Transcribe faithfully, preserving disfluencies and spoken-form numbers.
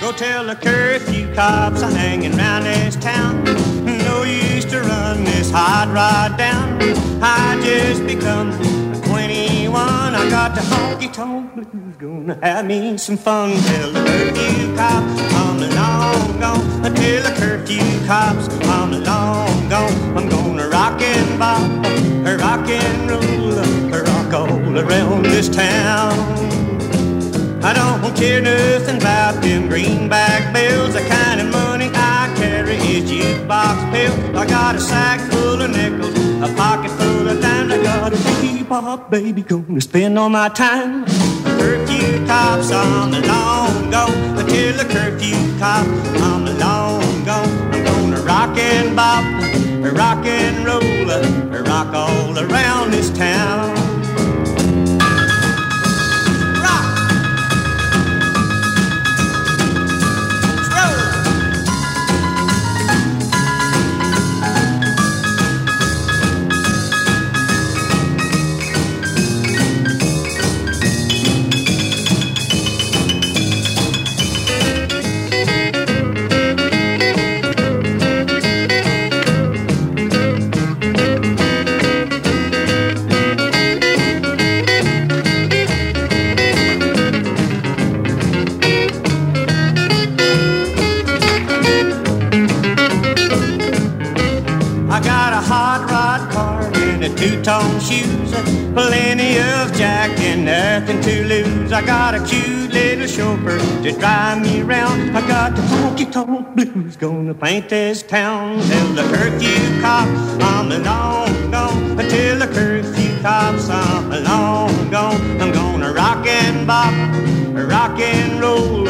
Go tell the curfew cops I'm hanging round this town. No use to run this hot rod down. I just become twenty-one. I got the honky-tonk blues, gonna have me some fun. Tell the curfew cops I'm long gone. Tell the curfew cops I'm long gone. I'm gonna rock and bop, rock and roll, rock all around this town. I don't care nothing about them greenback bills. The kind of money I carry is jukebox pills. I got a sack full of nickels, a pocket full of dimes. I got a bebop baby gonna spend all my time. The curfew cops on the long gone. Until the curfew cops on the long gone. I'm gonna rock and bop, rock and roll, rock all around this town. Two-tone shoes, plenty of jack and nothing to lose. I got a cute little chauffeur to drive me around. I got the honky-tonk blues, gonna paint this town. Till the curfew cops I'm long gone. Till the curfew cops I'm long gone. I'm gonna rock and bop, rock and roll,